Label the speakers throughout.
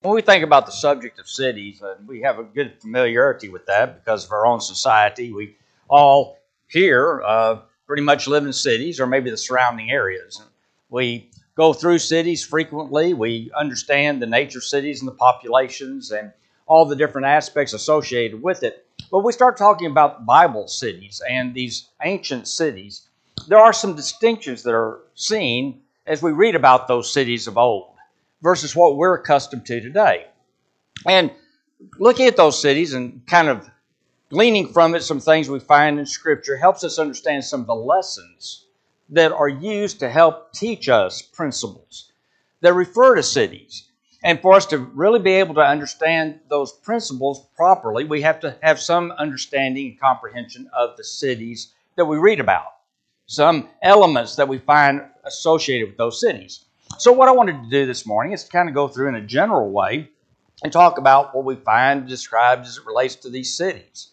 Speaker 1: When we think about the subject of cities, we have a good familiarity with that because of our own society. We all here pretty much live in cities or maybe the surrounding areas. We go through cities frequently. We understand the nature of cities and the populations and all the different aspects associated with it. But we start talking about Bible cities and these ancient cities. There are some distinctions that are seen as we read about those cities of old versus what we're accustomed to today. And looking at those cities and kind of gleaning from it some things we find in Scripture helps us understand some of the lessons that are used to help teach us principles that refer to cities. And for us to really be able to understand those principles properly, we have to have some understanding and comprehension of the cities that we read about, some elements that we find associated with those cities. So what I wanted to do this morning is to kind of go through in a general way and talk about what we find described as it relates to these cities.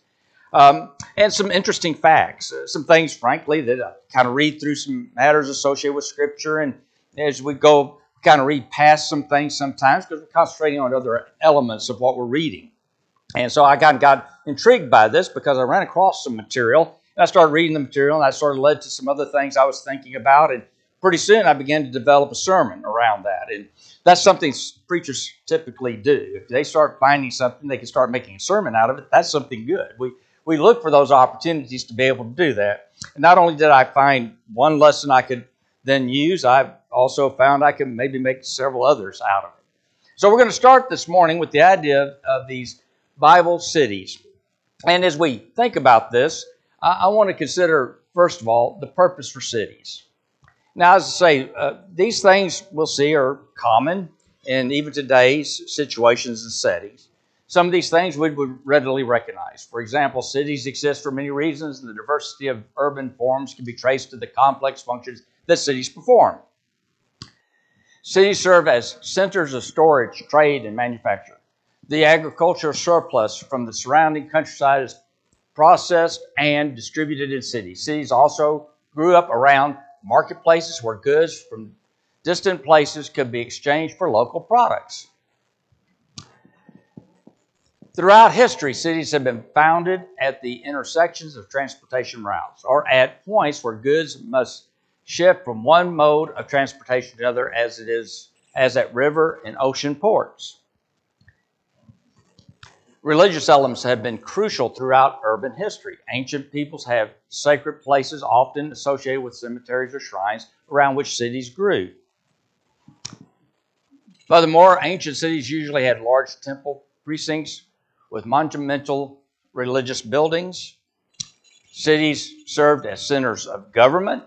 Speaker 1: And some interesting facts, some things, frankly, that I kind of read through some matters associated with Scripture. And as we go, kind of read past some things sometimes because we're concentrating on other elements of what we're reading. And so I got intrigued by this because I ran across some material. And I started reading the material, and I sort of led to some other things I was thinking about. And pretty soon I began to develop a sermon around that. And that's something preachers typically do. If they start finding something, they can start making a sermon out of it. That's something good. We look for those opportunities to be able to do that. And not only did I find one lesson I could then use, I also found I could maybe make several others out of it. So we're going to start this morning with the idea of these Bible cities. And as we think about this, I want to consider, first of all, the purpose for cities. Now, as I say, these things we'll see are common in even today's situations and settings. Some of these things we would readily recognize. For example, cities exist for many reasons, and the diversity of urban forms can be traced to the complex functions that cities perform. Cities serve as centers of storage, trade, and manufacture. The agricultural surplus from the surrounding countryside is processed and distributed in cities. Cities also grew up around marketplaces where goods from distant places could be exchanged for local products. Throughout history, cities have been founded at the intersections of transportation routes or at points where goods must shift from one mode of transportation to another as at river and ocean ports. Religious elements have been crucial throughout urban history. Ancient peoples have sacred places often associated with cemeteries or shrines around which cities grew. Furthermore, ancient cities usually had large temple precincts with monumental religious buildings. Cities served as centers of government.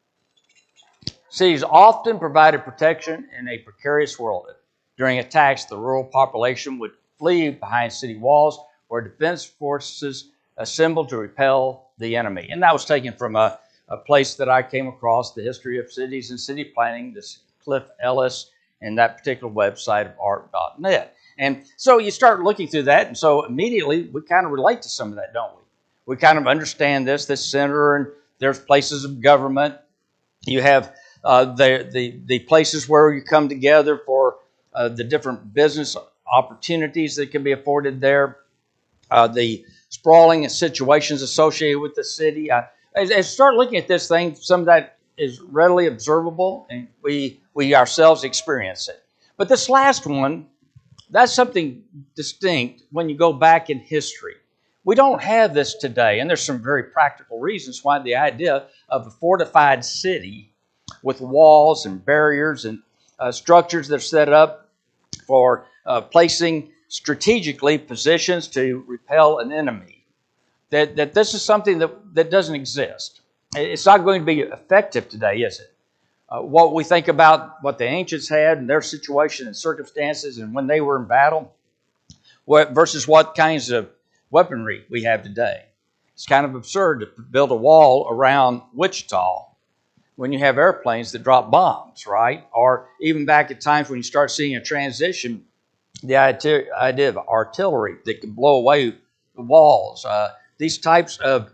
Speaker 1: Cities often provided protection in a precarious world. During attacks, the rural population would flee behind city walls where defense forces assembled to repel the enemy. And that was taken from a place that I came across, the history of cities and city planning, this Cliff Ellis, and that particular website of art.net. And so you start looking through that, and so immediately we kind of relate to some of that, don't we? We kind of understand this center, and there's places of government. You have the places where you come together for the different business opportunities that can be afforded there, the sprawling situations associated with the city. As I start looking at this thing, some of that is readily observable, and we ourselves experience it. But this last one, that's something distinct when you go back in history. We don't have this today, and there's some very practical reasons why the idea of a fortified city with walls and barriers and structures that are set up for placing strategically positions to repel an enemy, that this is something that doesn't exist. It's not going to be effective today, is it? What we think about what the ancients had and their situation and circumstances and when they were in battle versus what kinds of weaponry we have today. It's kind of absurd to build a wall around Wichita when you have airplanes that drop bombs, right? Or even back at times when you start seeing a transition, the idea of artillery that can blow away the walls. These types of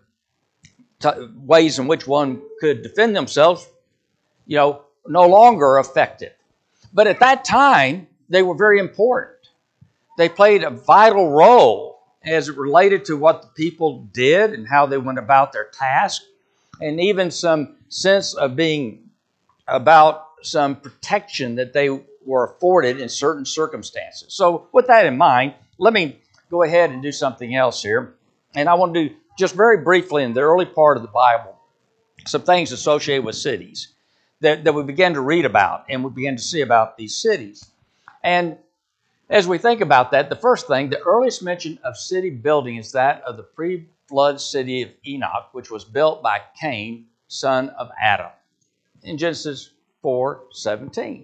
Speaker 1: ways in which one could defend themselves, no longer effective. But at that time, they were very important. they played a vital role as it related to what the people did and how they went about their task, and even some sense of being about some protection that they were afforded in certain circumstances. So, with that in mind, let me go ahead and do something else here. And I want to do just very briefly in the early part of the Bible some things associated with cities that we begin to read about and we begin to see about these cities. And as we think about that, the first thing, the earliest mention of city building is that of the pre-flood city of Enoch, which was built by Cain, son of Adam, in Genesis 4:17.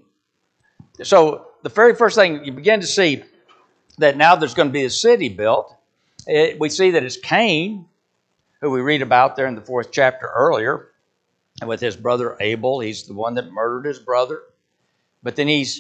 Speaker 1: So the very first thing you begin to see that now there's going to be a city built. We see that it's Cain, who we read about there in the 4th chapter earlier, and with his brother Abel. He's the one that murdered his brother. But then he's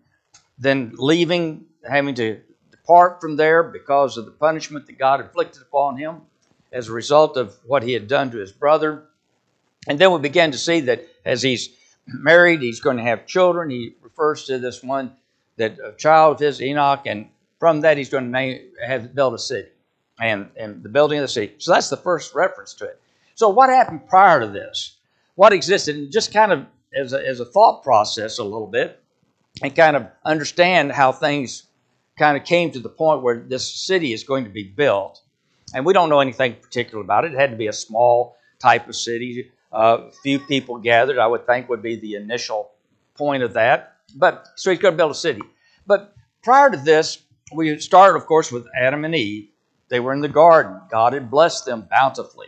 Speaker 1: leaving, having to depart from there because of the punishment that God inflicted upon him as a result of what he had done to his brother. And then we begin to see that as he's married, he's going to have children. He refers to this one, that a child of his, Enoch, and from that he's going to build a city and the building of the city. So that's the first reference to it. So what happened prior to this? What existed? And just kind of as a thought process a little bit, and kind of understand how things kind of came to the point where this city is going to be built. And we don't know anything particular about it. It had to be a small type of city. A few people gathered, I would think, would be the initial point of that. But so he's going to build a city. But prior to this, we started, of course, with Adam and Eve. They were in the garden. God had blessed them bountifully.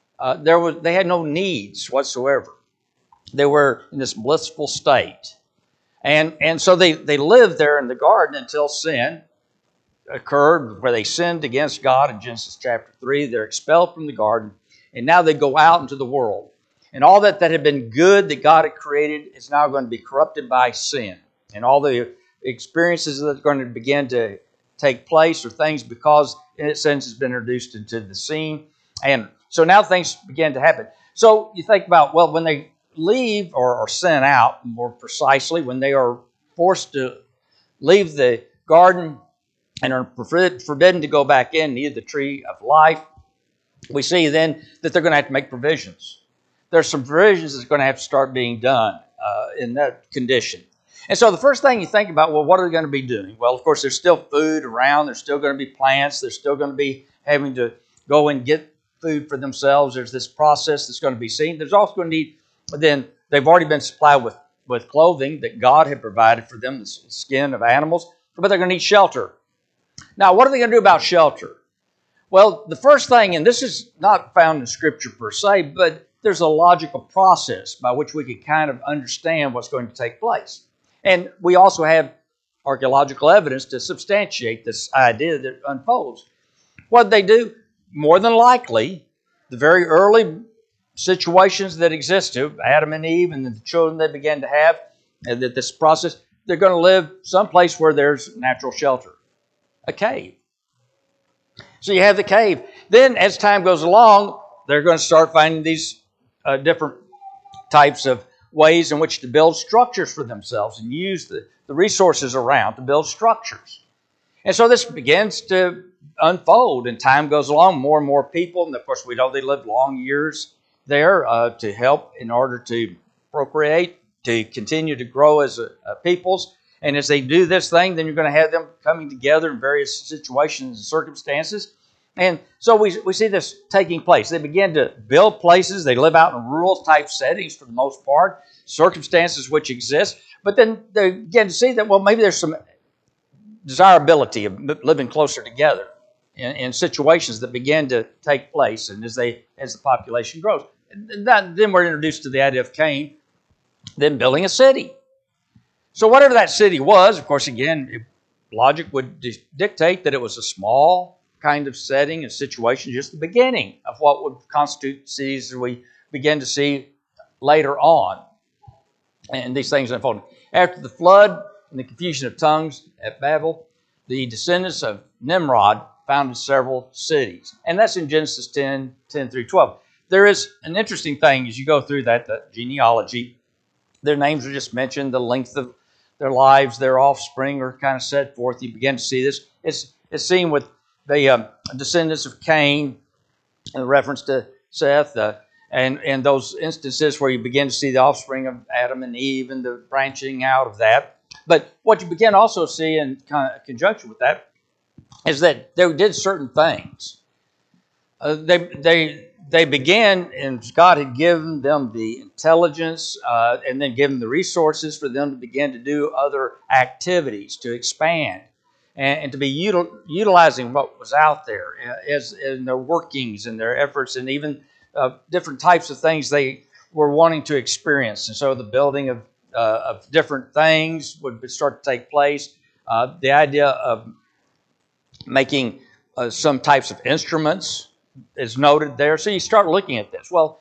Speaker 1: They had no needs whatsoever. They were in this blissful state. And so they lived there in the garden until sin occurred, where they sinned against God in Genesis chapter 3. They're expelled from the garden, and now they go out into the world. And all that had been good that God had created is now going to be corrupted by sin. And all the experiences that are going to begin to take place are things because, in its sense, has been introduced into the scene. And so now things begin to happen. So you think about, well, when they leave or are sent out, more precisely, when they are forced to leave the garden and are forbidden to go back in and eat the tree of life, we see then that they're going to have to make provisions. There's some provisions that's going to have to start being done in that condition. And so the first thing you think about, well, what are they going to be doing? Well, of course, there's still food around. There's still going to be plants. They're still going to be having to go and get food for themselves. There's this process that's going to be seen. There's also going to need, then they've already been supplied with clothing that God had provided for them, the skin of animals, but they're going to need shelter. Now, what are they going to do about shelter? Well, the first thing, and this is not found in Scripture per se, but there's a logical process by which we can kind of understand what's going to take place. And we also have archaeological evidence to substantiate this idea that unfolds. What did they do? More than likely, the very early situations that existed, Adam and Eve and the children they began to have, and that this process, they're going to live someplace where there's natural shelter, a cave. So you have the cave. Then as time goes along, they're going to start finding these different types of ways in which to build structures for themselves and use the resources around to build structures. And so this begins to unfold, and time goes along, more and more people, and of course we know they lived long years there to help in order to procreate, to continue to grow as peoples. And as they do this thing, then you're going to have them coming together in various situations and circumstances. And so we see this taking place. They begin to build places. They live out in rural type settings for the most part, circumstances which exist. But then they begin to see that, well, maybe there's some desirability of living closer together in situations that begin to take place, and as the population grows. And then we're introduced to the idea of Cain then building a city. So whatever that city was, of course, again, logic would dictate that it was a small kind of setting, a situation, just the beginning of what would constitute cities as we begin to see later on. And these things unfolding. After the flood and the confusion of tongues at Babel, the descendants of Nimrod founded several cities. And that's in Genesis 10 through 12. There is an interesting thing as you go through that, the genealogy. Their names are just mentioned, the length of their lives, their offspring are kind of set forth. You begin to see this. It's seen with the descendants of Cain, in reference to Seth, and those instances where you begin to see the offspring of Adam and Eve and the branching out of that. But what you begin to also see in conjunction with that is that they did certain things. They began, and God had given them the intelligence and then given the resources for them to begin to do other activities, to expand, and to be utilizing what was out there as in their workings and their efforts, and even different types of things they were wanting to experience. And so the building of different things would start to take place. The idea of making some types of instruments is noted there. So you start looking at this. Well,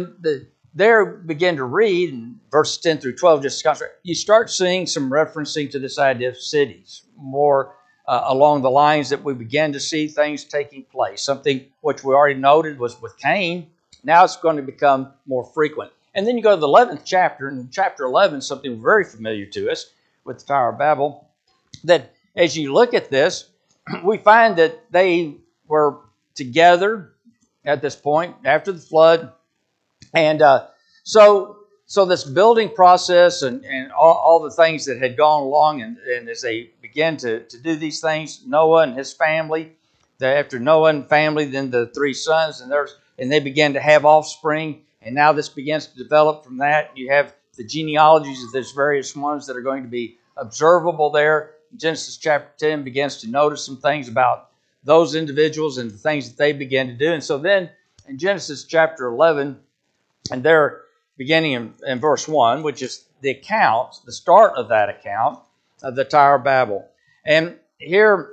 Speaker 1: there begin to read in verses 10 through 12, just you start seeing some referencing to this idea of cities, more along the lines that we begin to see things taking place. Something which we already noted was with Cain. Now it's going to become more frequent. And then you go to the 11th chapter, and in chapter 11, something very familiar to us with the Tower of Babel, that as you look at this, we find that they were together at this point after the flood. And so this building process and all the things that had gone along, and as they began to do these things, Noah and his family, after Noah and family, then the three sons, and they began to have offspring, and now this begins to develop from that. You have the genealogies of these various ones that are going to be observable there. Genesis chapter 10 begins to notice some things about those individuals and the things that they began to do. And so then in Genesis chapter 11, and they're beginning in verse 1, which is the account, the start of that account of the Tower of Babel. And here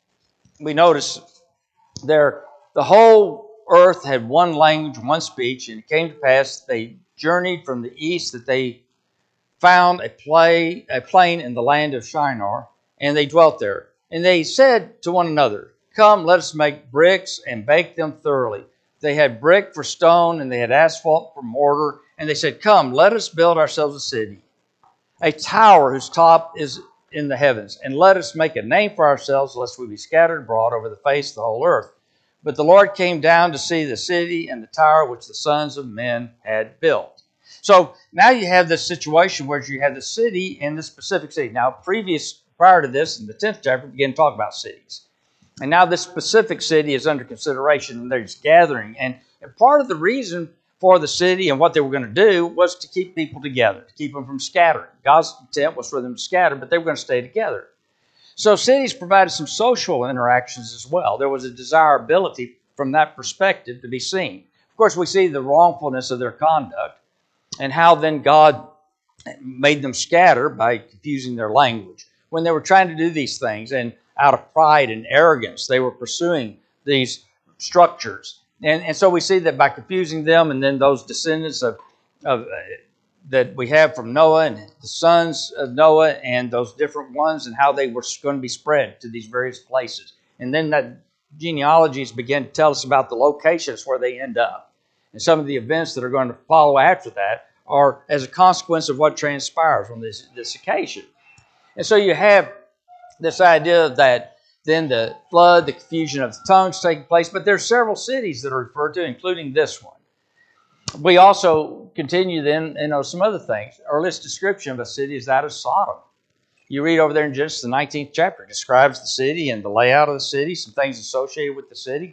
Speaker 1: we notice the whole earth had one language, one speech, and it came to pass they journeyed from the east that they found a plain in the land of Shinar, and they dwelt there. And they said to one another, "Come, let us make bricks and bake them thoroughly." They had brick for stone, and they had asphalt for mortar. And they said, "Come, let us build ourselves a city, a tower whose top is in the heavens. And let us make a name for ourselves, lest we be scattered abroad over the face of the whole earth." But the Lord came down to see the city and the tower which the sons of men had built. So now you have this situation where you have the city and the specific city. Now, prior to this, in the 10th chapter, we began to talk about cities. And now this specific city is under consideration, and they're just gathering. And part of the reason for the city and what they were going to do was to keep people together, to keep them from scattering. God's intent was for them to scatter, but they were going to stay together. So cities provided some social interactions as well. There was a desirability from that perspective to be seen. Of course, we see the wrongfulness of their conduct and how then God made them scatter by confusing their language. When they were trying to do these things, and out of pride and arrogance, they were pursuing these structures. And so we see that by confusing them, and then those descendants of that we have from Noah and the sons of Noah and those different ones, and how they were going to be spread to these various places. And then that genealogies begin to tell us about the locations where they end up. And some of the events that are going to follow after that are as a consequence of what transpires on this occasion. And so you have this idea that then the flood, the confusion of the tongues taking place, but there's several cities that are referred to, including this one. We also continue then, some other things. Earliest description of a city is that of Sodom. You read over there in Genesis, the 19th chapter, it describes the city and the layout of the city, some things associated with the city.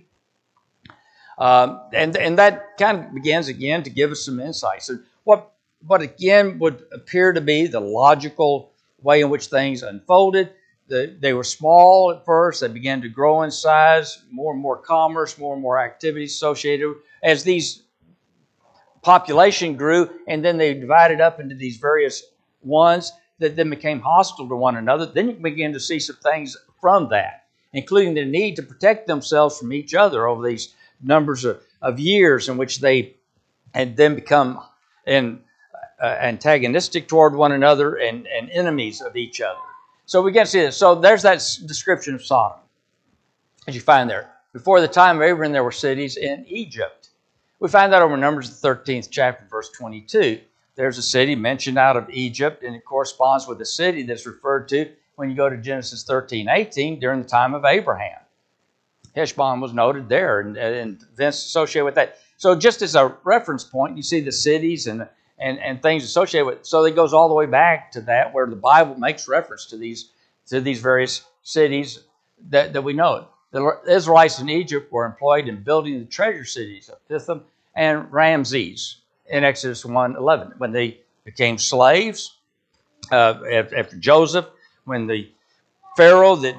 Speaker 1: And that kind of begins again to give us some insight. So what again would appear to be the logical way in which things unfolded. They were small at first. They began to grow in size, more and more commerce, more and more activities associated. As these population grew, and then they divided up into these various ones that then became hostile to one another, then you begin to see some things from that, including the need to protect themselves from each other over these numbers of years in which they had then become antagonistic toward one another and enemies of each other. So we can see this. So there's that description of Sodom, as you find there. Before the time of Abraham, there were cities in Egypt. We find that over Numbers, the 13th chapter, verse 22. there's a city mentioned out of Egypt, and it corresponds with the city that's referred to when you go to Genesis 13:18 during the time of Abraham. Heshbon was noted there, and events associated with that. So just as a reference point, you see the cities and things associated with it. So it goes all the way back to that, where the Bible makes reference to these various cities that we know. The Israelites in Egypt were employed in building the treasure cities of Pithom and Ramses in Exodus 1:11. When they became slaves after Joseph, when the Pharaoh that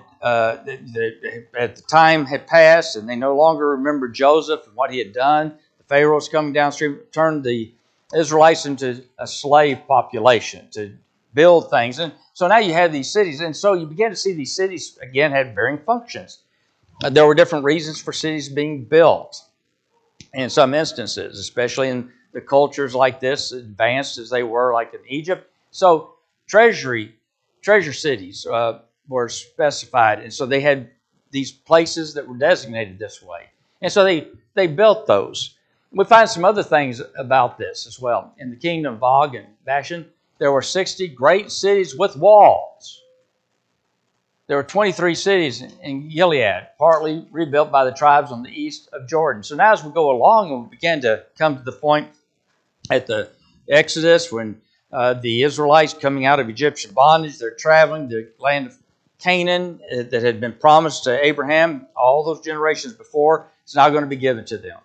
Speaker 1: at the time had passed, and they no longer remembered Joseph and what he had done. The Pharaohs coming downstream turned the Israelites into a slave population to build things. And so now you have these cities, and so you begin to see these cities, again, had varying functions. There were different reasons for cities being built in some instances, especially in the cultures like this, advanced as they were, like in Egypt. So treasure cities were specified, and so they had these places that were designated this way. And so they built those. We find some other things about this as well. In the kingdom of Og and Bashan, there were 60 great cities with walls. There were 23 cities in Gilead, partly rebuilt by the tribes on the east of Jordan. So now as we go along and we begin to come to the point at the Exodus, when the Israelites coming out of Egyptian bondage, they're traveling to the land of Canaan that had been promised to Abraham all those generations before. It's now going to be given to them.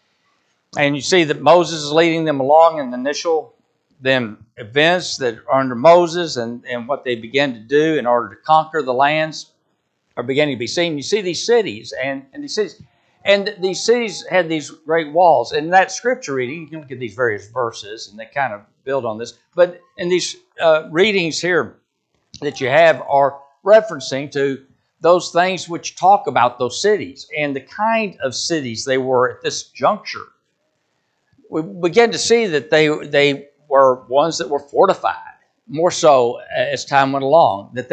Speaker 1: And you see that Moses is leading them along in the initial events that are under Moses and what they began to do in order to conquer the lands are beginning to be seen. You see these cities and these cities. And these cities had these great walls. And in that scripture reading, you can look at these various verses, and they kind of build on this. But in these readings here that you have are referencing to those things which talk about those cities and the kind of cities they were at this juncture. We begin to see that they were ones that were fortified, more so as time went along, that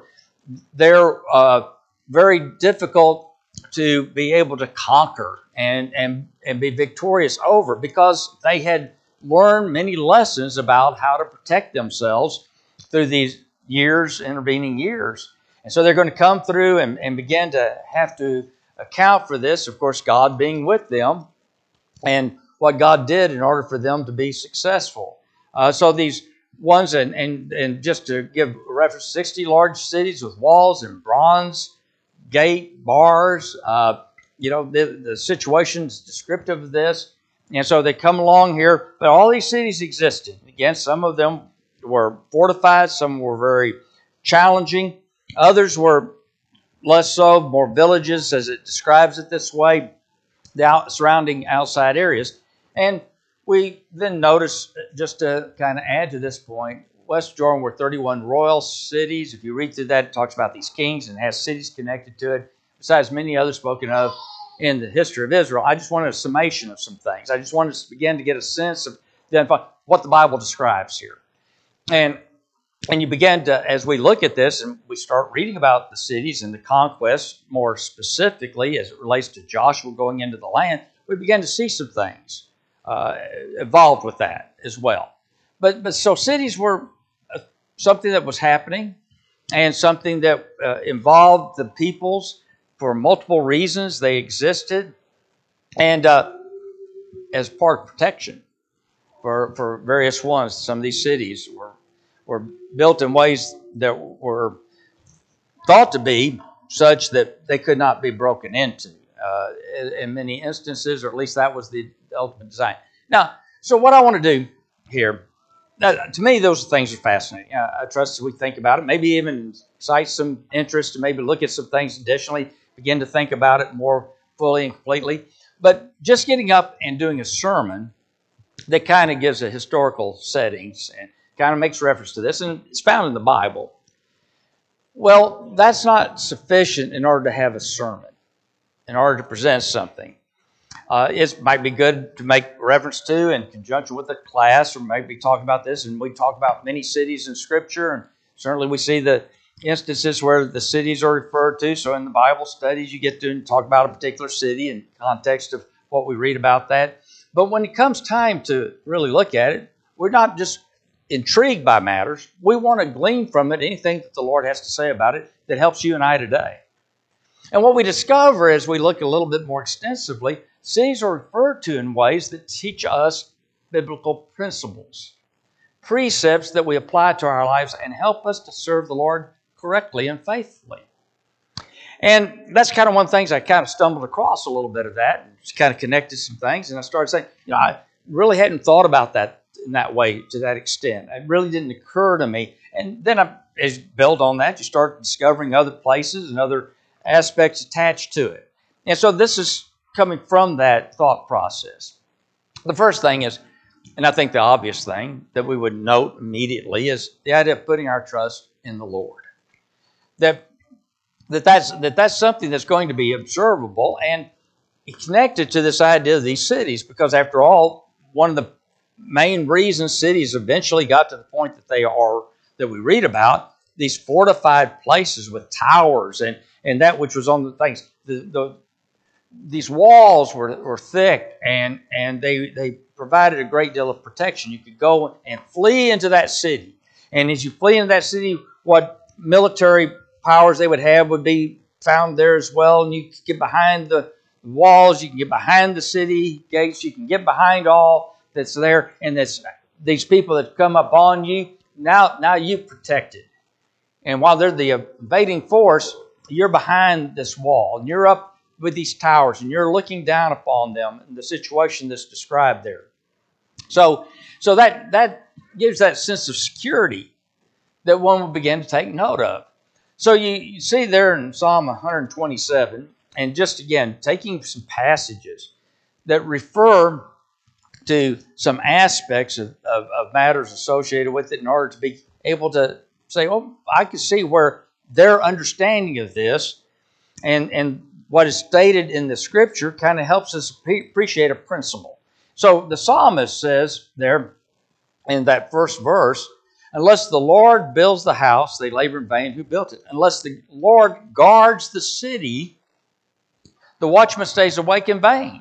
Speaker 1: they're very difficult to be able to conquer and be victorious over, because they had learned many lessons about how to protect themselves through these intervening years. And so they're going to come through and begin to have to account for this, of course, God being with them and what God did in order for them to be successful. So these ones, and just to give a reference, 60 large cities with walls and bronze gate, bars, the situation's descriptive of this. And so they come along here, but all these cities existed. Again, some of them were fortified, some were very challenging, others were less so, more villages, as it describes it this way, the surrounding outside areas. And we then notice, just to kind of add to this point, West Jordan were 31 royal cities. If you read through that, it talks about these kings and has cities connected to it, besides many others spoken of in the history of Israel. I just wanted a summation of some things. I just wanted to begin to get a sense of what the Bible describes here. And you begin to, as we look at this and we start reading about the cities and the conquest, more specifically as it relates to Joshua going into the land, we begin to see some things involved with that as well. But so cities were something that was happening, and something that involved the peoples for multiple reasons. They existed, and as part of protection for various ones. Some of these cities were built in ways that were thought to be such that they could not be broken into in many instances, or at least that was the ultimate design. Now, so what I want to do here, to me, those things are fascinating. I trust as we think about it, maybe even cite some interest to maybe look at some things additionally, begin to think about it more fully and completely. But just getting up and doing a sermon that kind of gives a historical settings and kind of makes reference to this, and it's found in the Bible. Well, that's not sufficient in order to have a sermon, in order to present something. It might be good to make reference to in conjunction with a class, or maybe talk about this, and we talk about many cities in Scripture, and certainly we see the instances where the cities are referred to. So in the Bible studies, you get to talk about a particular city in context of what we read about that. But when it comes time to really look at it, We're not just intrigued by matters. We want to glean from it anything that the Lord has to say about it that helps you and I today. And what we discover as we look a little bit more extensively, cities are referred to in ways that teach us biblical principles, precepts that we apply to our lives and help us to serve the Lord correctly and faithfully. And that's kind of one of the things I kind of stumbled across a little bit of that, and just kind of connected some things, and I started saying, I really hadn't thought about that in that way to that extent. It really didn't occur to me. And then as you build on that, you start discovering other places and other aspects attached to it. And so this is coming from that thought process. The first thing is, and I think the obvious thing that we would note immediately, is the idea of putting our trust in the Lord. That's something that's going to be observable and connected to this idea of these cities, because after all, one of the main reasons cities eventually got to the point that they are, that we read about, these fortified places with towers and that which was on the things. These walls were thick and they provided a great deal of protection. You could go and flee into that city. And as you flee into that city, what military powers they would have would be found there as well. And you could get behind the walls, you can get behind the city gates, you can get behind all that's there. And that's these people that come up on you, now you're protected. And while they're the invading force, you're behind this wall and you're up with these towers and you're looking down upon them in the situation that's described there. So that gives that sense of security that one will begin to take note of. So you see there in Psalm 127, and just again, taking some passages that refer to some aspects of matters associated with it in order to be able to say, oh, I can see where their understanding of this and what is stated in the Scripture kind of helps us appreciate a principle. So the psalmist says there in that first verse, unless the Lord builds the house, they labor in vain who built it. Unless the Lord guards the city, the watchman stays awake in vain.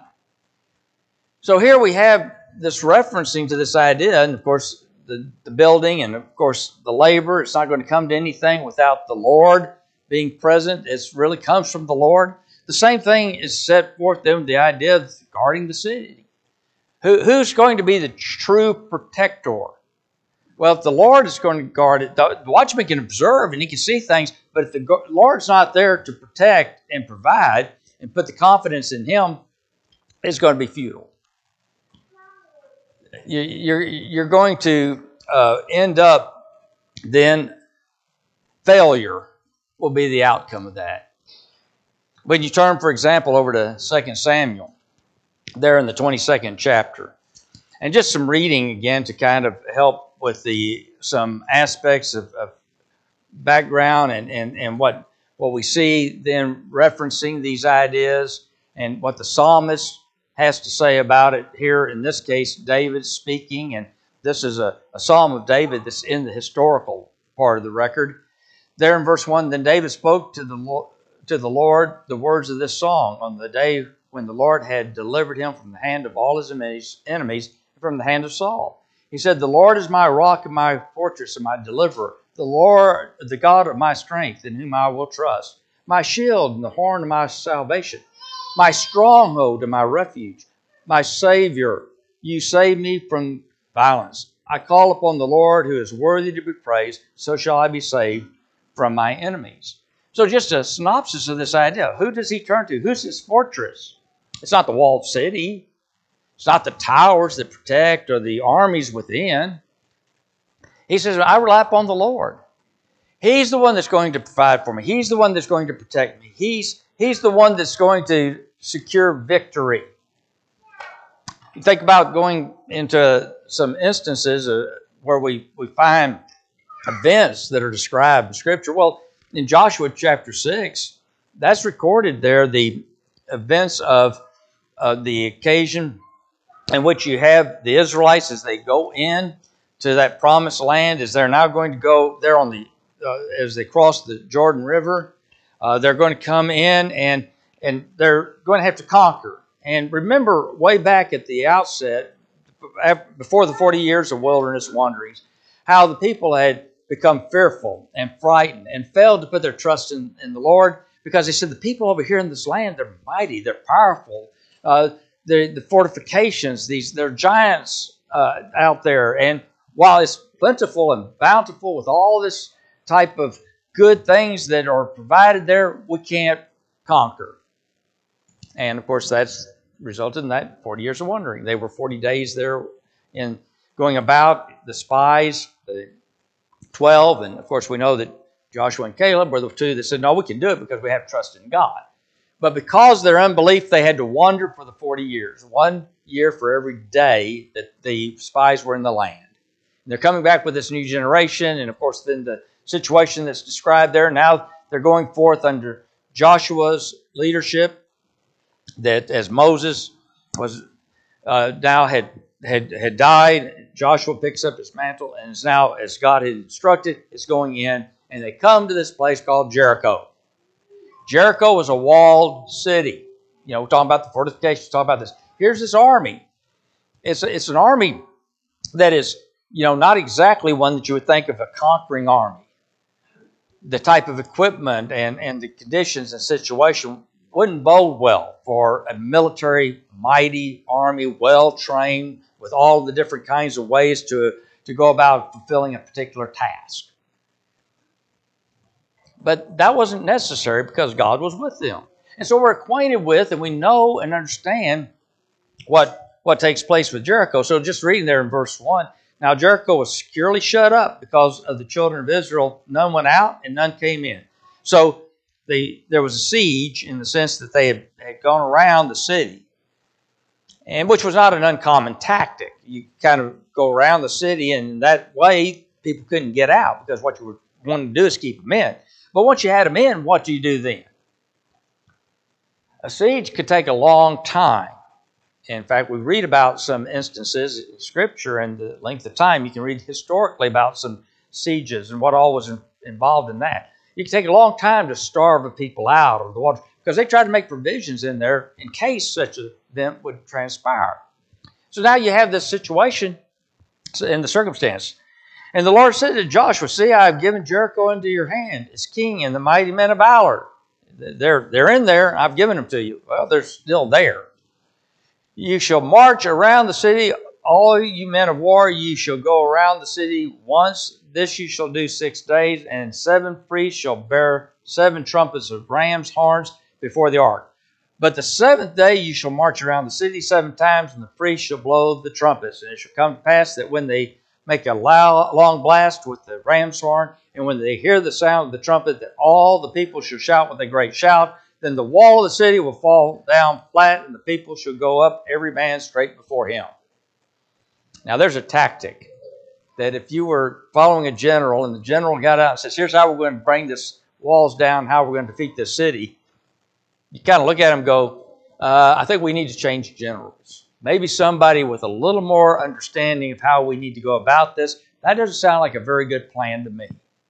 Speaker 1: So here we have this referencing to this idea, and of course the building and of course the labor. It's not going to come to anything without the Lord being present. It really comes from the Lord. The same thing is set forth in the idea of guarding the city. Who's going to be the true protector? Well, if the Lord is going to guard it, the watchman can observe and he can see things, but if the Lord's not there to protect and provide and put the confidence in Him, it's going to be futile. You're going to end up then failure will be the outcome of that. When you turn, for example, over to 2 Samuel, there in the 22nd chapter, and just some reading again to kind of help with some aspects of background and what we see then referencing these ideas and what the psalmist has to say about it here. In this case, David speaking, and this is a psalm of David that's in the historical part of the record. There in verse 1, then David spoke to the Lord the words of this song on the day when the Lord had delivered him from the hand of all his enemies, from the hand of Saul. He said, the Lord is my rock and my fortress and my deliverer, the Lord, the God of my strength, in whom I will trust, my shield and the horn of my salvation, my stronghold and my refuge, my Savior. You save me from violence. I call upon the Lord who is worthy to be praised, so shall I be saved from my enemies. So just a synopsis of this idea. Who does he turn to? Who's his fortress? It's not the walled city. It's not the towers that protect or the armies within. He says, I rely upon the Lord. He's the one that's going to provide for me. He's the one that's going to protect me. He's the one that's going to secure victory. You think about going into some instances where we find events that are described in Scripture. Well, in Joshua chapter 6, that's recorded there, the events of the occasion in which you have the Israelites as they go in to that promised land, as they're now going to go there on the as they cross the Jordan River. They're going to come in and they're going to have to conquer. And remember, way back at the outset, before the 40 years of wilderness wanderings, how the people had become fearful and frightened and failed to put their trust in the Lord, because they said, the people over here in this land, they're mighty, they're powerful. The fortifications, they're giants out there. And while it's plentiful and bountiful with all this type of good things that are provided there, we can't conquer. And of course, that's resulted in that 40 years of wandering. They were 40 days there in going about, the spies, the 12, and of course we know that Joshua and Caleb were the two that said, no, we can do it because we have trust in God. But because of their unbelief, they had to wander for the 40 years, 1 year for every day that the spies were in the land. And they're coming back with this new generation, and of course then the situation that's described there, now they're going forth under Joshua's leadership, that as Moses was now had died, Joshua picks up his mantle and is now, as God had instructed, is going in, and they come to this place called Jericho. Jericho was a walled city. You know, we're talking about the fortifications, talking about this. Here's this army. It's an army that is, you know, not exactly one that you would think of a conquering army. The type of equipment and the conditions and situation wouldn't bode well for a military, mighty army, well-trained, with all the different kinds of ways to go about fulfilling a particular task. But that wasn't necessary because God was with them. And so we're acquainted with and we know and understand what takes place with Jericho. So just reading there in verse 1, now Jericho was securely shut up because of the children of Israel. None went out and none came in. So there was a siege in the sense that they had gone around the city, and which was not an uncommon tactic. You kind of go around the city, and that way people couldn't get out because what you were wanting to do is keep them in. But once you had them in, what do you do then? A siege could take a long time. In fact, we read about some instances in Scripture and the length of time. You can read historically about some sieges and what all was involved in that. It can take a long time to starve the people out of the water because they tried to make provisions in there in case such an event would transpire. So now you have this situation in the circumstance. And the Lord said to Joshua, see, I have given Jericho into your hand as king and the mighty men of valor. They're in there. I've given them to you. Well, they're still there. You shall march around the city, all you men of war. You shall go around the city once. This you shall do 6 days, and 7 priests shall bear 7 trumpets of ram's horns before the ark. But the 7th day you shall march around the city 7 times, and the priests shall blow the trumpets. And it shall come to pass that when they make a long blast with the ram's horn, and when they hear the sound of the trumpet, that all the people shall shout with a great shout. Then the wall of the city will fall down flat, and the people shall go up, every man straight before him. Now there's a tactic that if you were following a general, and the general got out and says, here's how we're going to bring this walls down, how we're going to defeat this city, you kind of look at him and go, I think we need to change generals. Maybe somebody with a little more understanding of how we need to go about this. That doesn't sound like a very good plan to me.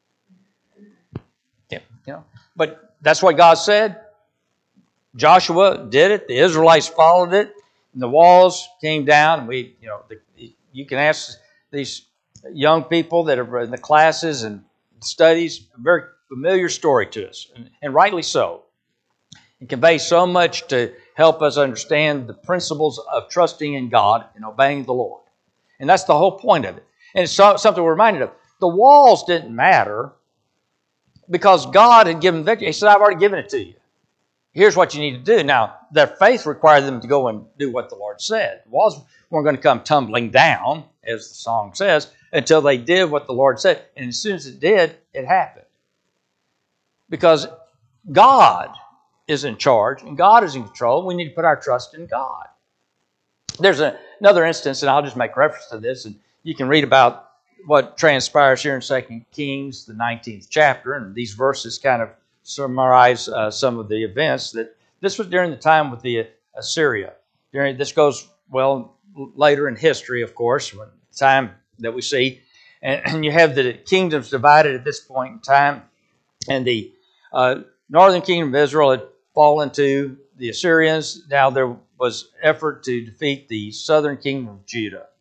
Speaker 1: Yeah, you know, but that's what God said. Joshua did it. The Israelites followed it. And the walls came down. And you can ask these young people that are in the classes and studies, a very familiar story to us, and rightly so. It conveys so much to help us understand the principles of trusting in God and obeying the Lord. And that's the whole point of it. And it's something we're reminded of. The walls didn't matter because God had given victory. He said, I've already given it to you. Here's what you need to do. Now, their faith required them to go and do what the Lord said. The walls weren't going to come tumbling down, as the song says, until they did what the Lord said. And as soon as it did, it happened. Because God is in charge and God is in control. We need to put our trust in God. There's another instance, and I'll just make reference to this, and you can read about what transpires here in 2 Kings, the 19th chapter, and these verses kind of summarize some of the events. That this was during the time with the Assyria. This goes well later in history, of course, the time that we see, and you have the kingdoms divided at this point in time, and the northern kingdom of Israel had fallen to the Assyrians. Now there was effort to defeat the southern kingdom of Judah,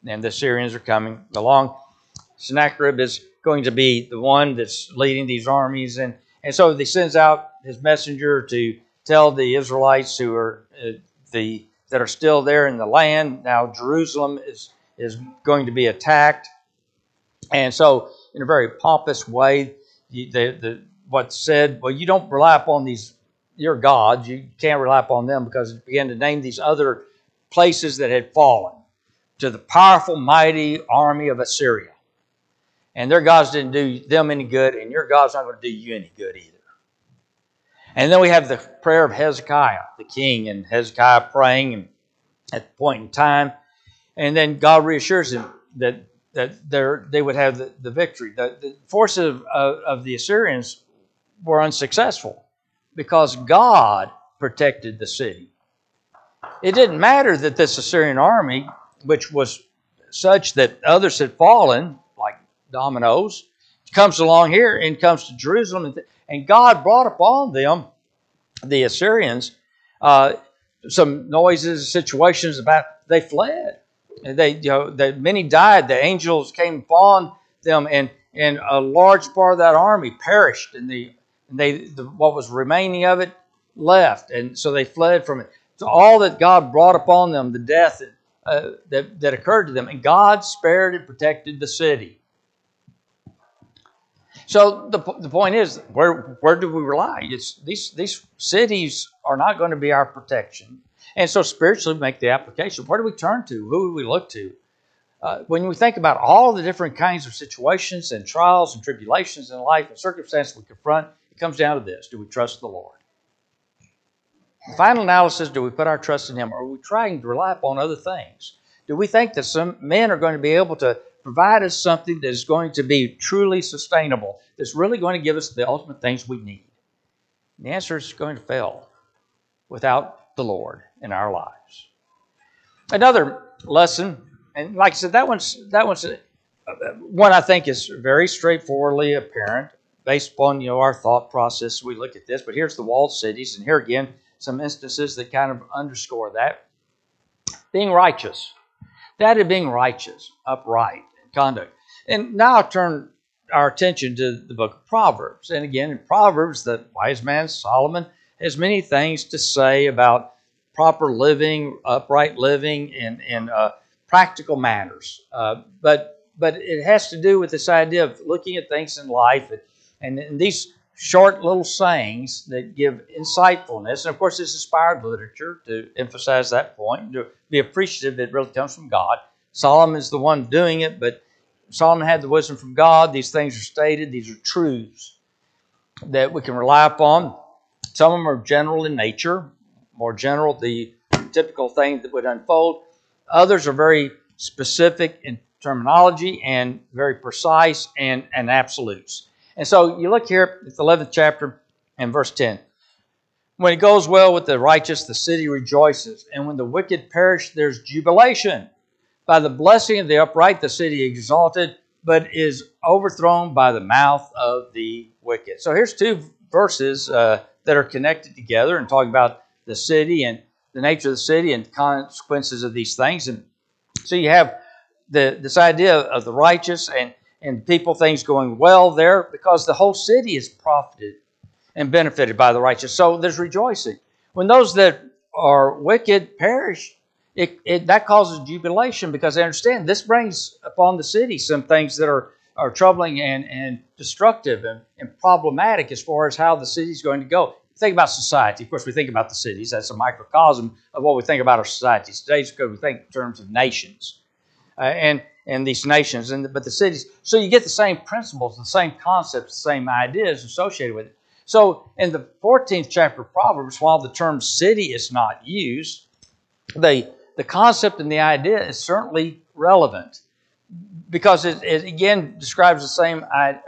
Speaker 1: and the Assyrians are coming along. Sennacherib is going to be the one that's leading these armies, and so he sends out his messenger to tell the Israelites who are that are still there in the land. Now Jerusalem is going to be attacked, and so in a very pompous way, what's said, well, you don't rely upon these your gods. You can't rely upon them, because it began to name these other places that had fallen to the powerful, mighty army of Assyria. And their gods didn't do them any good, and your God's not going to do you any good either. And then we have the prayer of Hezekiah, the king, and Hezekiah praying at the point in time. And then God reassures him that they would have the victory. The forces of the Assyrians were unsuccessful because God protected the city. It didn't matter that this Assyrian army, which was such that others had fallen, like dominoes, comes along here and comes to Jerusalem, and God brought upon them, the Assyrians, some noises, situations about they fled. Many died. The angels came upon them, and a large part of that army perished, and what was remaining of it left, and so they fled from it. So all that God brought upon them, the death that occurred to them, and God spared and protected the city. So the point is, where do we rely? These cities are not going to be our protection. And so spiritually, make the application. Where do we turn to? Who do we look to? When we think about all the different kinds of situations and trials and tribulations in life and circumstances we confront, it comes down to this. Do we trust the Lord? The final analysis, do we put our trust in Him? Or are we trying to rely upon other things? Do we think that some men are going to be able to provide us something that is going to be truly sustainable, that's really going to give us the ultimate things we need? And the answer is going to fail without the Lord in our lives. Another lesson, and like I said, that one's one I think is very straightforwardly apparent based upon our thought process. We look at this, but here's the walled cities, and here again some instances that kind of underscore that. Being righteous, that is being righteous, upright conduct. And now I'll turn our attention to the book of Proverbs. And again, in Proverbs, the wise man Solomon has many things to say about proper living, upright living, and practical matters. But it has to do with this idea of looking at things in life, and these short little sayings that give insightfulness. And of course, it's inspired literature to emphasize that point, to be appreciative that it really comes from God. Solomon is the one doing it, but Solomon had the wisdom from God. These things are stated. These are truths that we can rely upon. Some of them are general in nature, more general, the typical thing that would unfold. Others are very specific in terminology and very precise and absolutes. And so you look here at the 11th chapter and verse 10. When it goes well with the righteous, the city rejoices. And when the wicked perish, there's jubilation. By the blessing of the upright, the city exalted, but is overthrown by the mouth of the wicked. So here's two verses that are connected together and talking about the city and the nature of the city and consequences of these things. And so you have this idea of the righteous and people, things going well there because the whole city is profited and benefited by the righteous. So there's rejoicing. When those that are wicked perish, that causes jubilation because they understand this brings upon the city some things that are troubling and destructive and problematic as far as how the city's going to go. Think about society. Of course, we think about the cities. That's a microcosm of what we think about our societies today because we think in terms of nations and these nations, but the cities. So you get the same principles, the same concepts, the same ideas associated with it. So in the 14th chapter of Proverbs, while the term city is not used, the concept and the idea is certainly relevant because it again describes the same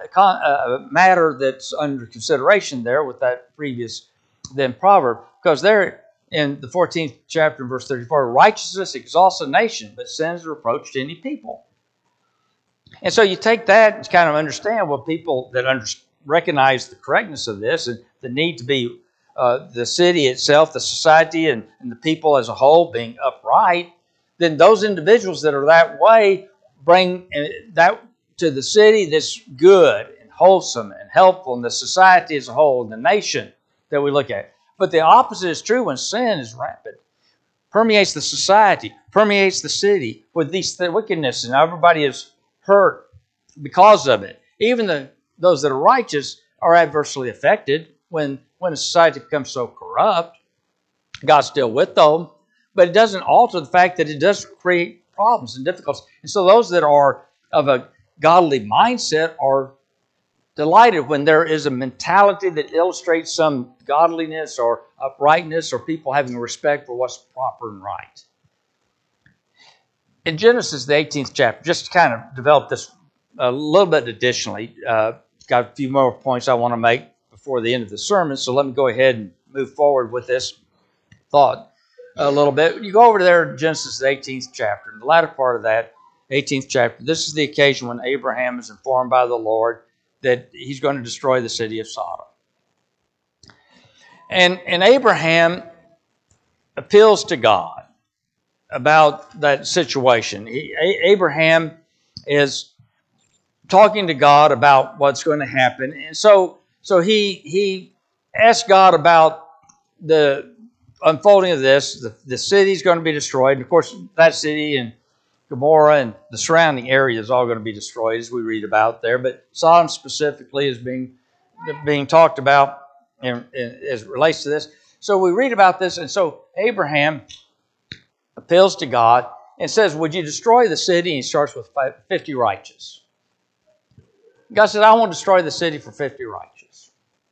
Speaker 1: matter that's under consideration there with that previous then proverb. Because there in the 14th chapter, verse 34, righteousness exalts a nation, but sin is a reproach to any people. And so you take that to kind of understand what people that recognize the correctness of this and the need to be the city itself, the society, and the people as a whole being upright, then those individuals that are that way bring that to the city that's good and wholesome and helpful in the society as a whole, in the nation that we look at. But the opposite is true when sin is rampant. Permeates the society, permeates the city with these wickedness, and everybody is hurt because of it. Even those that are righteous are adversely affected when a society becomes so corrupt. God's still with them, but it doesn't alter the fact that it does create problems and difficulties. And so those that are of a godly mindset are delighted when there is a mentality that illustrates some godliness or uprightness or people having respect for what's proper and right. In Genesis, the 18th chapter, just to kind of develop this a little bit additionally, got a few more points I want to make before the end of the sermon, so let me go ahead and move forward with this thought a little bit. You go over there, Genesis, the 18th chapter, in the latter part of that 18th chapter, this is the occasion when Abraham is informed by the Lord that he's going to destroy the city of Sodom. And Abraham appeals to God about that situation. Abraham is talking to God about what's going to happen. And so he asks God about the unfolding of this. The city's going to be destroyed. And of course, that city and Gomorrah and the surrounding area is all going to be destroyed, as we read about there. But Sodom specifically is being talked about as it relates to this. So we read about this, and so Abraham appeals to God and says, would you destroy the city? And he starts with 50 righteous. God says, I want to destroy the city for 50 righteous.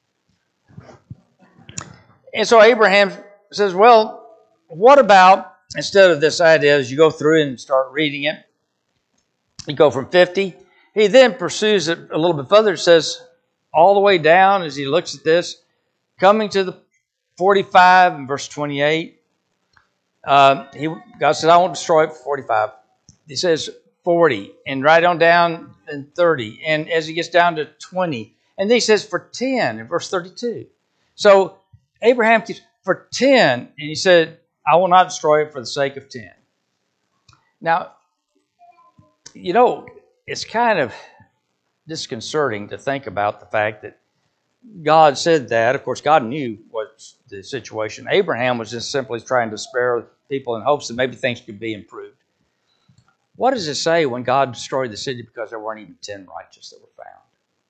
Speaker 1: And so Abraham says, well, what about, instead of this idea, as you go through and start reading it, you go from 50. He then pursues it a little bit further. It says, all the way down as he looks at this, coming to the 45 in verse 28, God says, I won't destroy it for 45. He says 40, and right on down in 30. And as he gets down to 20, and then he says for 10 in verse 32. So Abraham keeps for 10, and he said, I will not destroy it for the sake of 10. Now, you know, it's kind of disconcerting to think about the fact that God said that. Of course, God knew what's the situation. Abraham was just simply trying to spare people in hopes that maybe things could be improved. What does it say when God destroyed the city because there weren't even 10 righteous that were found?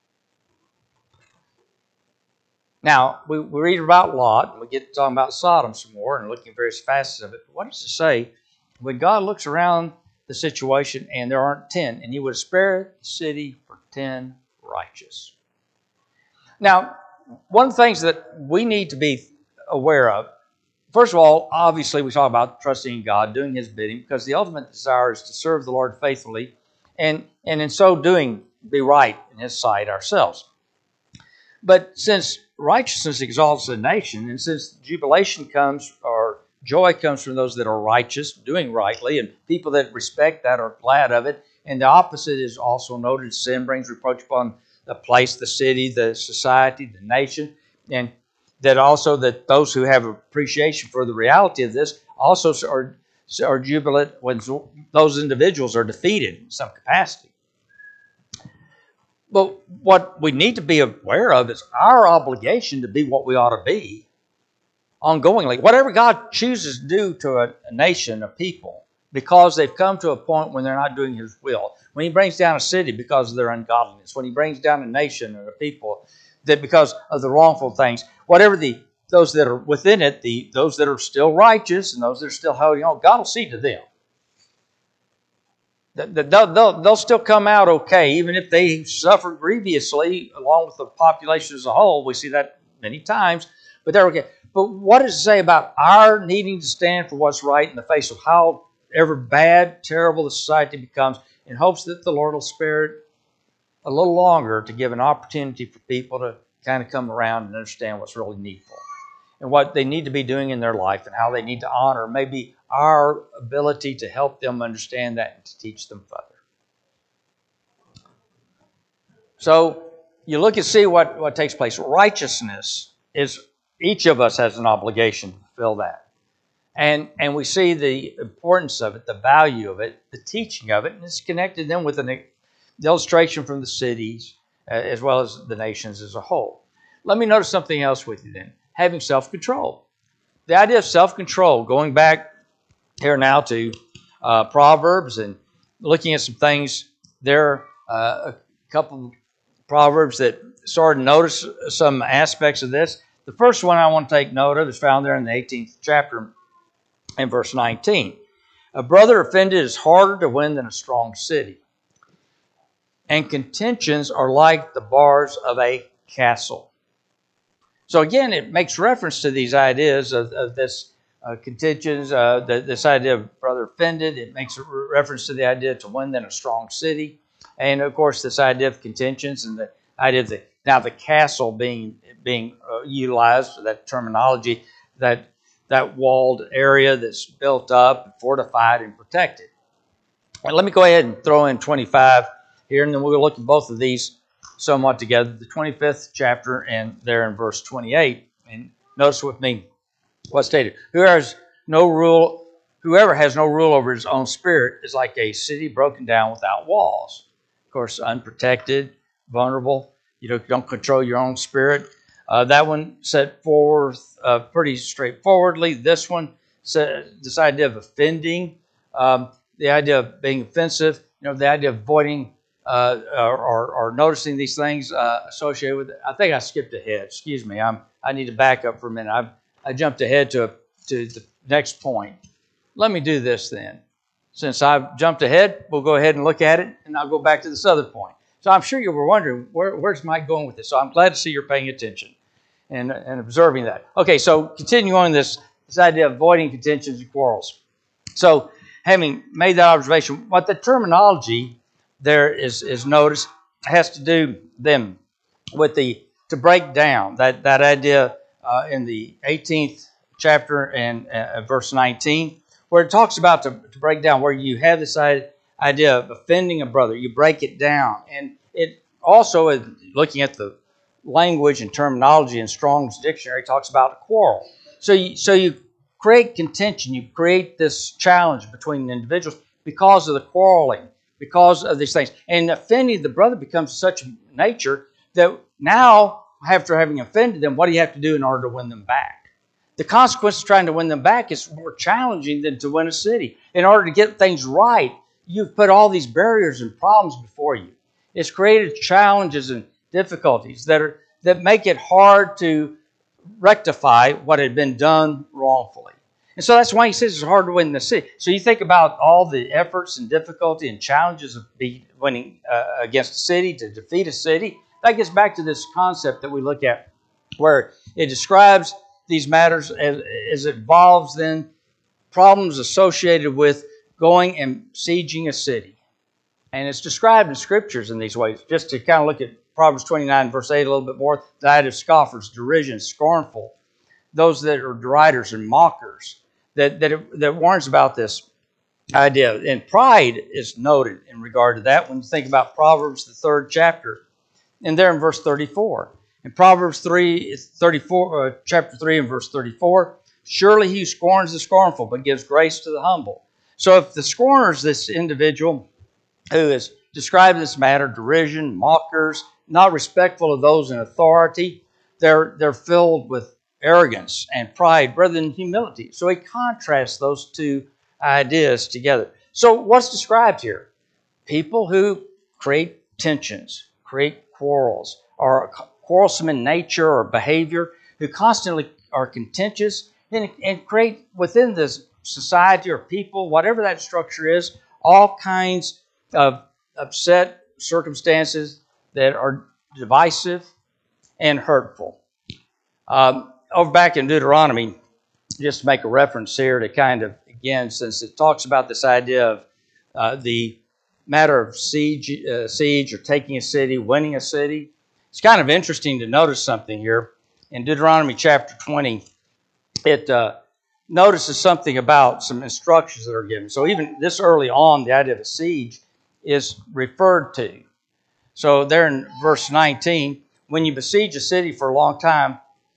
Speaker 1: Now, we read about Lot, and we get to talking about Sodom some more and looking at various facets of it. But what does it say when God looks around the situation and there aren't 10, and he would spare the city for 10 righteous? Now, one of the things that we need to be aware of, first of all, obviously we talk about trusting in God, doing his bidding, because the ultimate desire is to serve the Lord faithfully and in so doing be right in his sight ourselves. But since righteousness exalts a nation, and since jubilation comes, or joy comes from those that are righteous, doing rightly, and people that respect that are glad of it, and the opposite is also noted, sin brings reproach upon the place, the city, the society, the nation, and that also that those who have appreciation for the reality of this also are jubilant when those individuals are defeated in some capacity. But what we need to be aware of is our obligation to be what we ought to be ongoingly. Whatever God chooses to do to a nation, a people, because they've come to a point when they're not doing his will. When he brings down a city because of their ungodliness. When he brings down a nation or a people that because of the wrongful things. Whatever those that are within it, those that are still righteous and those that are still holding on, God will see to them. They'll still come out okay, even if they suffer grievously along with the population as a whole. We see that many times, but they're okay. But what does it say about our needing to stand for what's right in the face of however bad, terrible the society becomes, in hopes that the Lord will spare it a little longer to give an opportunity for people to kind of come around and understand what's really needful and what they need to be doing in their life and how they need to honor maybe our ability to help them understand that and to teach them further. So you look and see what takes place. Righteousness is, each of us has an obligation to fulfill that. And we see the importance of it, the value of it, the teaching of it, and it's connected then with the illustration from the cities as well as the nations as a whole. Let me notice something else with you then. Having self-control. The idea of self-control, going back here now to Proverbs and looking at some things there, a couple Proverbs that started to notice some aspects of this. The first one I want to take note of is found there in the 18th chapter in verse 19. A brother offended is harder to win than a strong city, and contentions are like the bars of a castle. So again, it makes reference to these ideas of this contentions, this idea of brother offended. It makes a reference to the idea to win than a strong city. And of course, this idea of contentions and the idea of the castle being utilized for that terminology, that walled area that's built up, fortified, and protected. And let me go ahead and throw in 25 here, and then we'll look at both of these somewhat together. The 25th chapter and there in verse 28. And notice with me what's stated. Whoever has no rule over his own spirit is like a city broken down without walls. Of course, unprotected, vulnerable. You don't control your own spirit. That one set forth pretty straightforwardly. This one, this idea of offending, the idea of being offensive, the idea of avoiding or noticing these things associated with it. I think I skipped ahead. Excuse me. I need to back up for a minute. I jumped ahead to the next point. Let me do this then. Since I've jumped ahead, we'll go ahead and look at it, and I'll go back to this other point. So I'm sure you were wondering, where's Mike going with this? So I'm glad to see you're paying attention and observing that. Okay, so continue on this idea of avoiding contentions and quarrels. So having made that observation, what the terminology there is noticed has to do then with to break down that idea in the 18th chapter and verse 19, where it talks about to break down, where you have this idea of offending a brother. You break it down. And it also, looking at the language and terminology in Strong's dictionary, talks about a quarrel. So you create contention. You create this challenge between individuals because of the quarreling, because of these things. And offending the brother becomes such a nature that now, after having offended them, what do you have to do in order to win them back? The consequence of trying to win them back is more challenging than to win a city. In order to get things right, you've put all these barriers and problems before you. It's created challenges and difficulties that make it hard to rectify what had been done wrongfully. And so that's why he says it's hard to win the city. So you think about all the efforts and difficulty and challenges of winning against a city, to defeat a city. That gets back to this concept that we look at where it describes these matters as it involves then problems associated with going and sieging a city. And it's described in scriptures in these ways. Just to kind of look at Proverbs 29, verse 8 a little bit more, the idea of scoffers, derision, scornful, those that are deriders and mockers, that warns about this idea. And pride is noted in regard to that when you think about Proverbs, the 3rd chapter, and there in verse 34. In Proverbs chapter 3 and verse 34, surely he scorns the scornful, but gives grace to the humble. So if the scorner is this individual who is described in this matter, derision, mockers, not respectful of those in authority, they're filled with arrogance and pride rather than humility. So he contrasts those two ideas together. So what's described here? People who create tensions, create quarrels, are quarrelsome in nature or behavior, who constantly are contentious and create within this society or people, whatever that structure is, all kinds of upset circumstances that are divisive and hurtful. Over back in Deuteronomy, just to make a reference here to kind of, again, since it talks about this idea of the matter of siege or taking a city, winning a city, it's kind of interesting to notice something here. In Deuteronomy chapter 20, it notices something about some instructions that are given. So even this early on, the idea of a siege is referred to. So there in verse 19, when you besiege a city for a long time,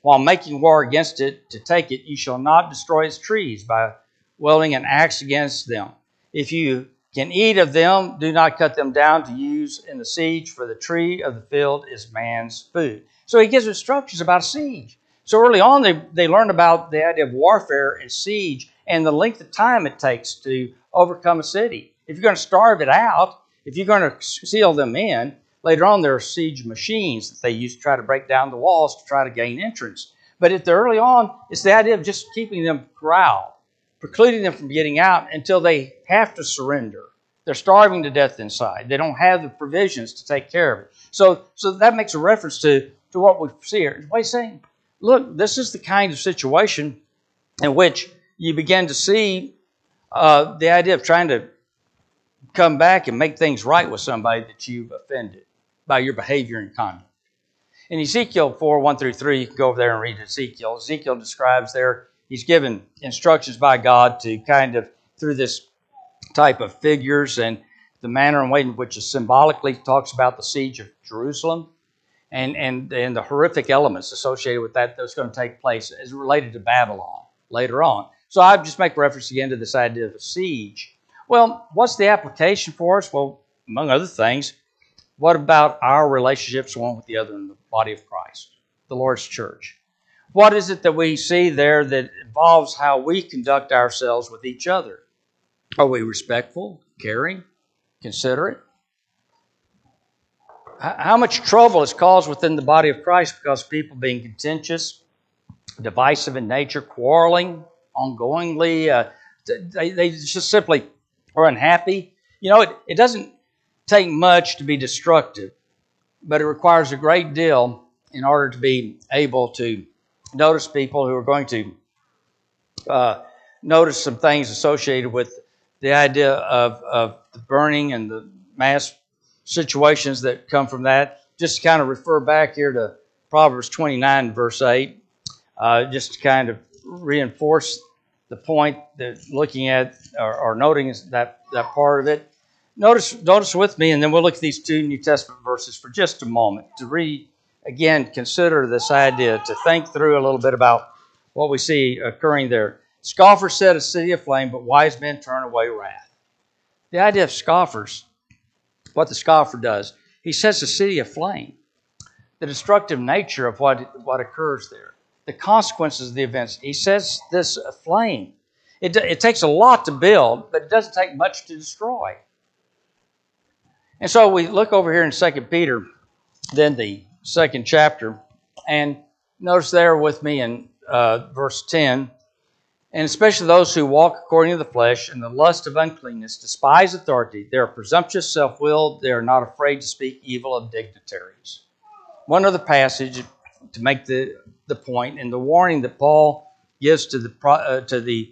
Speaker 1: while making war against it to take it, you shall not destroy its trees by wielding an axe against them. If you can eat of them, do not cut them down to use in the siege, for the tree of the field is man's food. So he gives instructions about a siege. So early on, they learned about the idea of warfare and siege and the length of time it takes to overcome a city. If you're going to starve it out, if you're going to seal them in, later on there are siege machines that they use to try to break down the walls to try to gain entrance. But at the early on, it's the idea of just keeping them corralled, precluding them from getting out until they have to surrender. They're starving to death inside. They don't have the provisions to take care of it. So that makes a reference to what we see here. What he's saying, look, this is the kind of situation in which you begin to see the idea of trying to come back and make things right with somebody that you've offended by your behavior and conduct. In Ezekiel 4, 1 through 3, you can go over there and read Ezekiel. Ezekiel describes there, he's given instructions by God to kind of, through this type of figures and the manner and way in which it symbolically talks about the siege of Jerusalem and the horrific elements associated with that that's going to take place as related to Babylon later on. So I just make reference again to this idea of a siege. Well, what's the application for us? Well, among other things, what about our relationships one with the other in the body of Christ, the Lord's church? What is it that we see there that involves how we conduct ourselves with each other? Are we respectful, caring, considerate? How much trouble is caused within the body of Christ because people being contentious, divisive in nature, quarreling ongoingly, they just simply are unhappy? You know, it doesn't take much to be destructive, but it requires a great deal in order to be able to notice people who are going to notice some things associated with the idea of the burning and the mass situations that come from that. Just to kind of refer back here to Proverbs 29, verse 8, just to kind of reinforce the point that looking at or noting that part of it. Notice with me, and then we'll look at these two New Testament verses for just a moment to again consider this idea, to think through a little bit about what we see occurring there. Scoffers set a city aflame, but wise men turn away wrath. The idea of scoffers, what the scoffer does, he sets a city aflame. The destructive nature of what occurs there, the consequences of the events. He sets this aflame. It takes a lot to build, but it doesn't take much to destroy. And so we look over here in 2 Peter, then the second chapter, and notice there with me in verse 10, and especially those who walk according to the flesh and the lust of uncleanness, despise authority. They are presumptuous, self-willed. They are not afraid to speak evil of dignitaries. One other passage to make the point, and the warning that Paul gives to the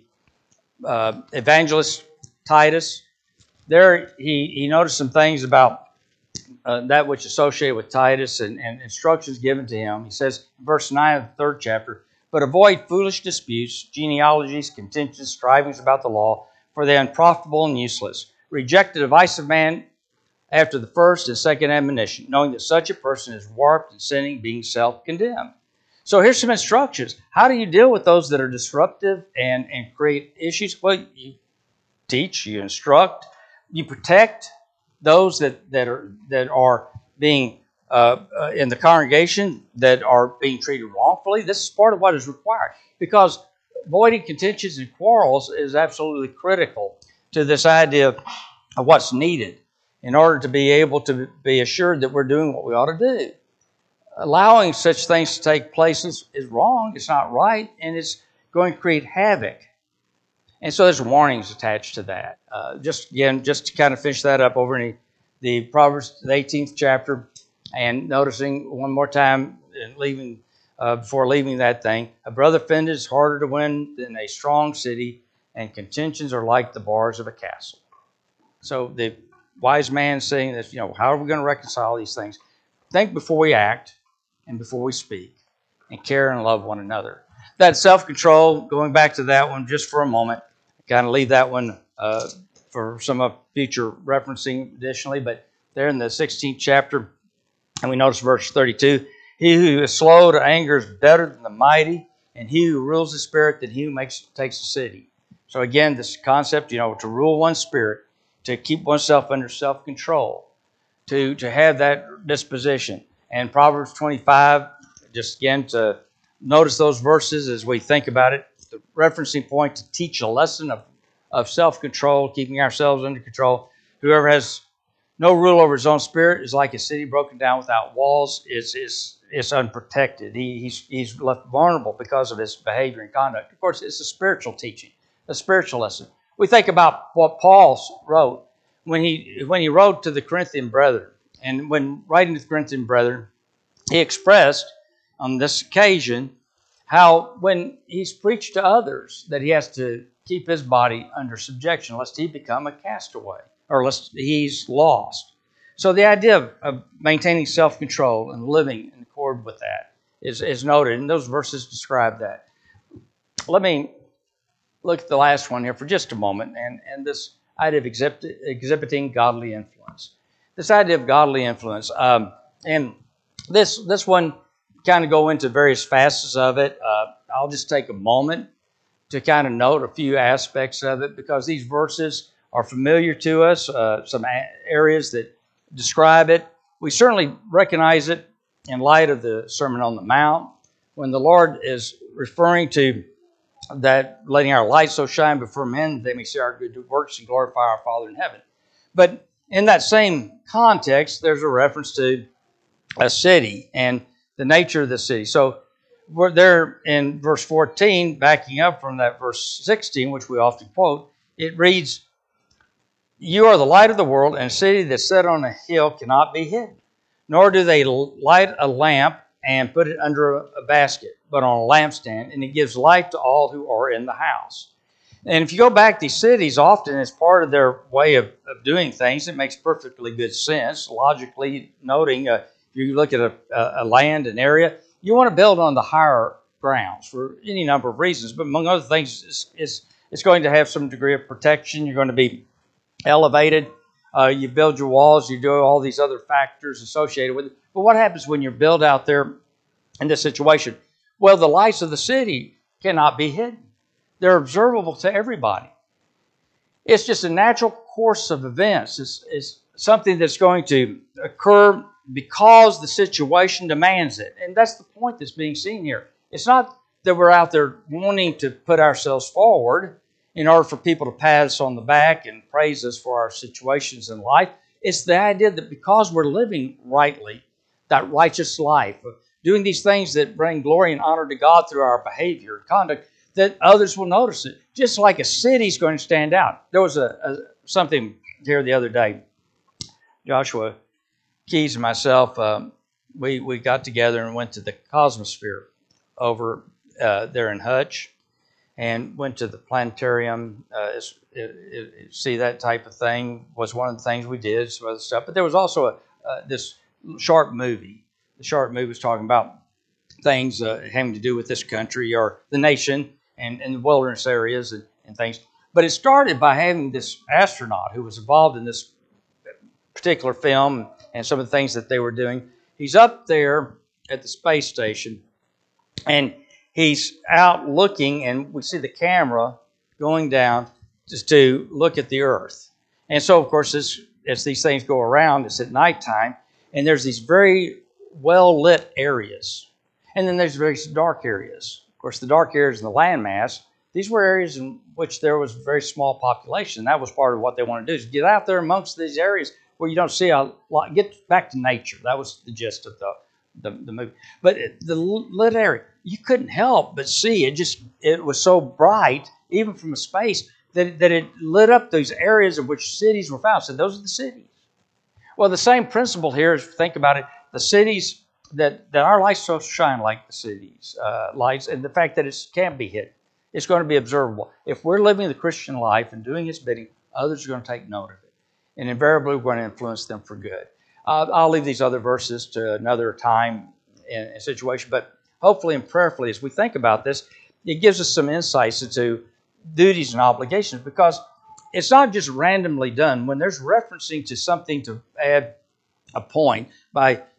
Speaker 1: evangelist Titus. There he noticed some things about that which is associated with Titus and instructions given to him. He says, verse 9 of the 3rd chapter, but avoid foolish disputes, genealogies, contentions, strivings about the law, for they are unprofitable and useless. Reject the divisive man after the first and second admonition, knowing that such a person is warped and sinning, being self-condemned. So here's some instructions. How do you deal with those that are disruptive and create issues? Well, you teach, you instruct, you protect those that are being in the congregation that are being treated wrongfully. This is part of what is required, because avoiding contentions and quarrels is absolutely critical to this idea of what's needed in order to be able to be assured that we're doing what we ought to do. Allowing such things to take place is wrong, it's not right, and it's going to create havoc. And so there's warnings attached to that. Just to kind of finish that up over in the Proverbs, the 18th chapter, and noticing one more time and before leaving that thing, a brother offended is harder to win than a strong city, and contentions are like the bars of a castle. So the wise man saying this, how are we going to reconcile these things? Think before we act and before we speak, and care and love one another. That self-control, going back to that one just for a moment, kind of leave that one for some future referencing additionally, but there in the 16th chapter, and we notice verse 32, He who is slow to anger is better than the mighty, and he who rules the spirit than he who takes the city. So again, this concept, to rule one's spirit, to keep oneself under self-control, to have that disposition. And Proverbs 25, just again to notice those verses as we think about it, the referencing point to teach a lesson of self-control, keeping ourselves under control. Whoever has no rule over his own spirit is like a city broken down without walls. It's unprotected. He's left vulnerable because of his behavior and conduct. Of course, it's a spiritual teaching, a spiritual lesson. We think about what Paul wrote when he wrote to the Corinthian brethren. And when writing to the Corinthian brethren, he expressed on this occasion how when he's preached to others that he has to keep his body under subjection lest he become a castaway or lest he's lost. So the idea of maintaining self-control and living in accord with that is noted, and those verses describe that. Let me look at the last one here for just a moment, and this idea of exhibiting godly influence. This idea of godly influence, and this one kind of go into various facets of it. I'll just take a moment to kind of note a few aspects of it because these verses are familiar to us, some areas that describe it. We certainly recognize it in light of the Sermon on the Mount when the Lord is referring to that letting our light so shine before men that they may see our good works and glorify our Father in heaven. But in that same context, there's a reference to a city and the nature of the city. So we're there in verse 14, backing up from that verse 16, which we often quote, it reads, "You are the light of the world, and a city that's set on a hill cannot be hidden. Nor do they light a lamp and put it under a basket, but on a lampstand, and it gives light to all who are in the house." And if you go back, these cities often, as part of their way of doing things, it makes perfectly good sense. Logically noting, if you look at a land, an area, you want to build on the higher grounds for any number of reasons. But among other things, it's going to have some degree of protection. You're going to be elevated. You build your walls. You do all these other factors associated with it. But what happens when you're built out there in this situation? Well, the lights of the city cannot be hidden. They're observable to everybody. It's just a natural course of events. It's something that's going to occur because the situation demands it. And that's the point that's being seen here. It's not that we're out there wanting to put ourselves forward in order for people to pat us on the back and praise us for our situations in life. It's the idea that because we're living rightly, that righteous life, doing these things that bring glory and honor to God through our behavior and conduct, that others will notice it. Just like a city's going to stand out. There was something here the other day. Joshua Keys and myself, we got together and went to the Cosmosphere over there in Hutch and went to the planetarium. See that type of thing was one of the things we did, some other stuff. But there was also this short movie. The short movie was talking about things having to do with this country or the nation and the wilderness areas and things. But it started by having this astronaut who was involved in this particular film and some of the things that they were doing. He's up there at the space station, and he's out looking, and we see the camera going down just to look at the Earth. And so, of course, as these things go around, it's at nighttime, and there's these very well-lit areas. And then there's very dark areas. Of course, the dark areas in the landmass, these were areas in which there was a very small population. That was part of what they wanted to do, is get out there amongst these areas where you don't see a lot, get back to nature. That was the gist of the movie. But the lit area, you couldn't help but see it was so bright, even from a space, that it lit up those areas of which cities were found. So those are the cities. Well, the same principle here is, think about it, the cities that our lights so shine like the cities' lights, and the fact that it can't be hidden. It's going to be observable. If we're living the Christian life and doing His bidding, others are going to take note of it. And invariably, we're going to influence them for good. I'll leave these other verses to another time and situation, but hopefully and prayerfully, as we think about this, it gives us some insights into duties and obligations, because it's not just randomly done. When there's referencing to something to add a point by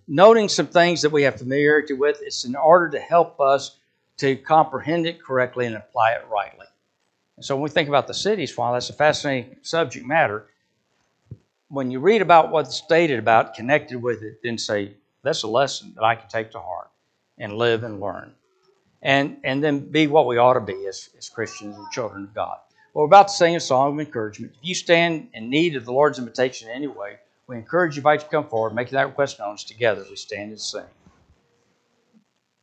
Speaker 1: noting some things that we have familiarity with. It's in order to help us to comprehend it correctly and apply it rightly. And so when we think about the cities, while that's a fascinating subject matter, when you read about what's stated about, connected with it, then say, that's a lesson that I can take to heart and live and learn. And then be what we ought to be as Christians and children of God. Well, we're about to sing a song of encouragement. If you stand in need of the Lord's invitation in any way, we encourage you, invite you to come forward, make that request known. Together we stand and sing.